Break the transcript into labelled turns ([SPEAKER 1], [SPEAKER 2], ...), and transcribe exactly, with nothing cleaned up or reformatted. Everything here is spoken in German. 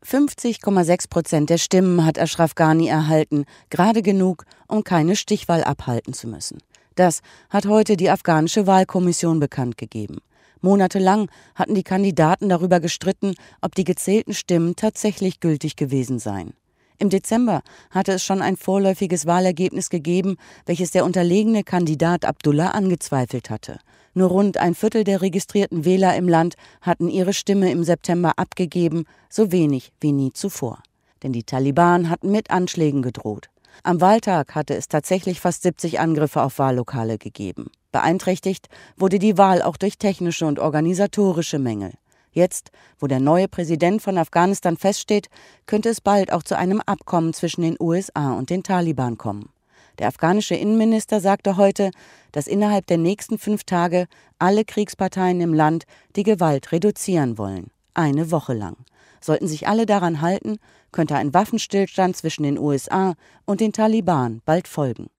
[SPEAKER 1] fünfzig Komma sechs Prozent der Stimmen hat Ashraf Ghani erhalten, gerade genug, um keine Stichwahl abhalten zu müssen. Das hat heute die afghanische Wahlkommission bekannt gegeben. Monatelang hatten die Kandidaten darüber gestritten, ob die gezählten Stimmen tatsächlich gültig gewesen seien. Im Dezember hatte es schon ein vorläufiges Wahlergebnis gegeben, welches der unterlegene Kandidat Abdullah angezweifelt hatte. Nur rund ein Viertel der registrierten Wähler im Land hatten ihre Stimme im September abgegeben, so wenig wie nie zuvor. Denn die Taliban hatten mit Anschlägen gedroht. Am Wahltag hatte es tatsächlich fast siebzig Angriffe auf Wahllokale gegeben. Beeinträchtigt wurde die Wahl auch durch technische und organisatorische Mängel. Jetzt, wo der neue Präsident von Afghanistan feststeht, könnte es bald auch zu einem Abkommen zwischen den U S A und den Taliban kommen. Der afghanische Innenminister sagte heute, dass innerhalb der nächsten fünf Tage alle Kriegsparteien im Land die Gewalt reduzieren wollen. Eine Woche lang. Sollten sich alle daran halten, könnte ein Waffenstillstand zwischen den U S A und den Taliban bald folgen.